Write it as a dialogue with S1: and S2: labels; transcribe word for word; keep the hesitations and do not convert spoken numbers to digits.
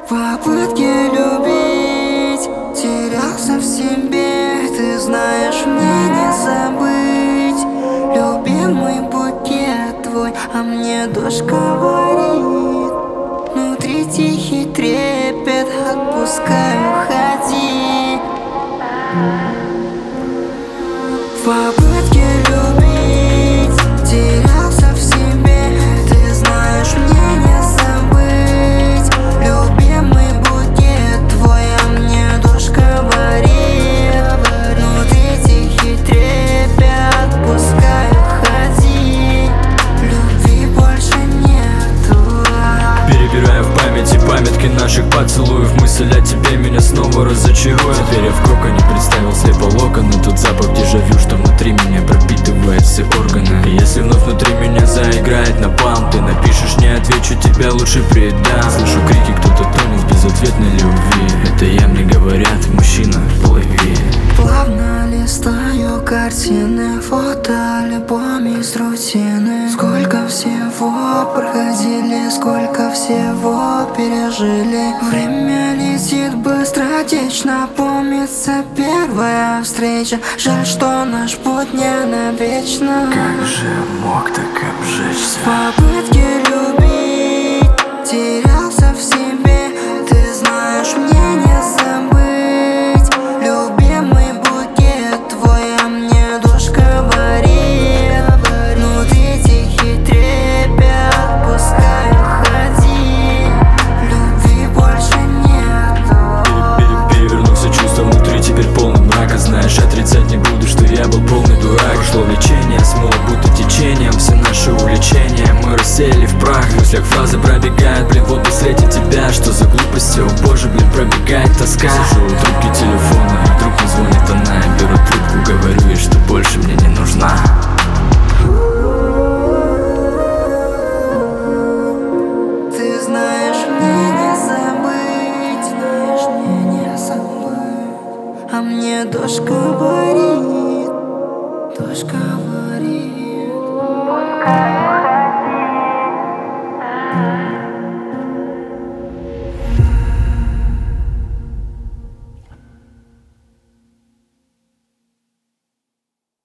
S1: попытке любить терялся в себе. Ты знаешь, мне не забыть любимый букет твой, а мне дождь говорит. Внутри тихий трепет, отпускаю, уходи. В попытке любить терялся в себе. Ты знаешь, мне не забыть любимый букет твой, а мне дождь говорит. Внутри тихий трепет, отпускай, уходи. Любви больше нету.
S2: Перебираю в памяти памятки наших поцелуев. Мысль о тебе меня снова разочарует. Теперь я в коконе представил слепо локоны. Тот запах дежавю, что внутри меня пропитывает все органы. И если вновь внутри меня заиграет напалм, ты напишешь, не отвечу, тебя лучше предам. Слышу крики, кто-то тонет в безответной любви. Это я, мне говорят, мужчина, плыви.
S1: Плавно листаю картины, фото, альбом из рутины. Сколько всего проходили, сколько всего пережили. Время летит быстро, течно помнится первая встреча. Жаль, что наш путь не навечно.
S2: Как же мог так обжечься?
S1: В попытке любить терялся в себе. Ты знаешь, мне не забыть любимый букет твой, а мне дождь говорит. Внутри тихий трепет, отпускай, уходи. Любви больше нету.
S2: Перевернулся чувство внутри, теперь полный мрака. Знаешь, отрицать не буду, что я был полный дурак. Прошло влечение, смыло будто течением все наши увлечения. Мы рассеяли в прах, в мыслях фразы пробегают. Блин, вот и встретить тебя, что за глупости, о боже, блин, пробегает тоска. Сижу у трубки телефона, и вдруг мне звонит она. Я беру трубку, говорю ей, что больше мне не нужна.
S1: Ты знаешь, мне не забыть, знаешь, мне не забыть, а мне дождь говорит, дождь говорит.